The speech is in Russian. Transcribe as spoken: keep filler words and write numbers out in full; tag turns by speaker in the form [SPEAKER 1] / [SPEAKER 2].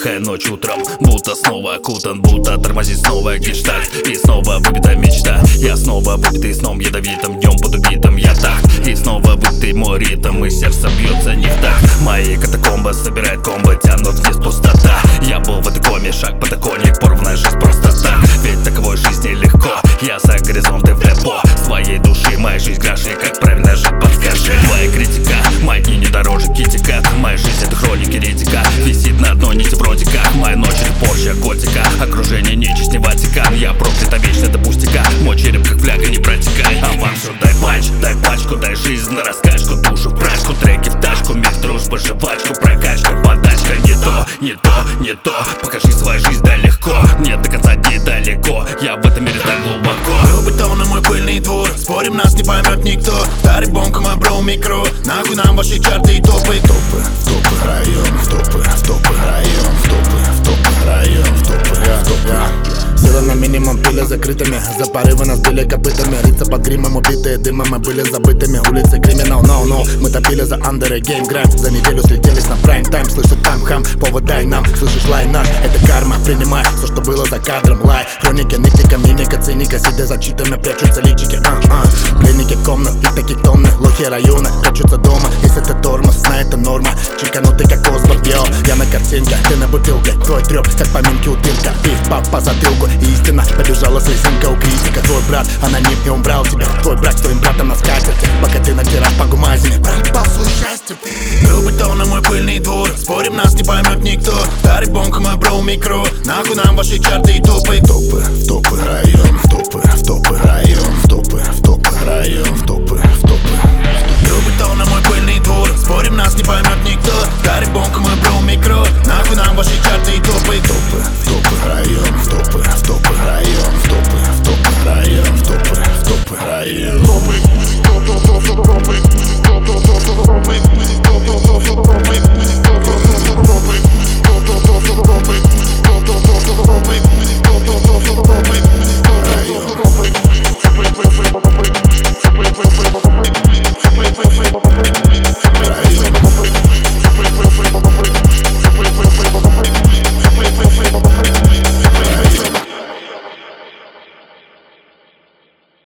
[SPEAKER 1] Тихая ночь утром, будто снова окутан, будто тормозит снова гештальт. И снова выбита мечта. Я снова выбитый сном, ядовитым днем под убитым я так. И снова выбитый мой ритм, и сердце бьется не в такт. Мои катакомбы собирает комбо, тянут вниз пустота. Я был в этой коме, шаг подоконник, порванная жизнь просто так. Ведь таковой жизни легко, я за горизонты в депо своей души, моя жизнь гаши, как правильно жить, подскажи. Твоя критика, мои дни не дороже китика. Моя жизнь это хроники ретика, висит на одной нити вроде как. Моя ночь это Порше готика, окружение нечисть не Ватикан. Я проклята вечно до пустяка, мой череп как фляга не протекай. А вам что, дай патч, дай пачку, дай жизнь на раскачку, душу в прачку, треки в тачку, мир, дружба, жвачку, прокачка, подачка. Не то, не то, не то, покажи свою жизнь, да легко. Нет, до конца недалеко, я в этом мире так глубоко.
[SPEAKER 2] Был бетон на мой пыльный двор, спорим, нас не поймет никто. Старый бомка, мой бро, микро, нахуй нам ваши чарты и топы. Топы, в топы, район, в топы, в топы, район, в топы, в топы, район, в топы, в топы.
[SPEAKER 3] Сила на минимум, пили закрытыми, за порывы нас били копытами. Лица под гримом, убитые дымом, мы были забытыми. Улицы криминал, no, no, мы топили за андеры, гейм грайм. За неделю слетелись на прайм тайм, слышу там хам, повод дай нам. Слышишь лайнар, это карма, принимай все, что было за кадром. Лай, хроники, нитика, миника, циника, сидя за читами, прячутся личики. а, а. Пленники комнат, и таких тонны, лохи района, прячутся дома. Если это тормоз, знай, это норма. Чеканутый как Осборн, йо, я на картинке, ты на бутылке. Твой трёп, как поминки у тырка, пив, пап по затылку. Истина, побежала слезинка у критика. Твой брат, аноним не убрал тебя. Твой брат с твоим братом на скатерти, пока ты натирал по гумазине. Проебал свое счастье.
[SPEAKER 2] Был бетон на мой пыльный двор, спорим, нас не поймет никто. Старый бомка, мой бро, микро, нахуй нам ваши чарты и топы.
[SPEAKER 3] Топы, в топы, район, в топы, в топы, район, в топы, в топы, район, в топы, в топы.
[SPEAKER 2] Был бетон на мой пыльный двор, спорим, нас не поймет никто. Старый бомка,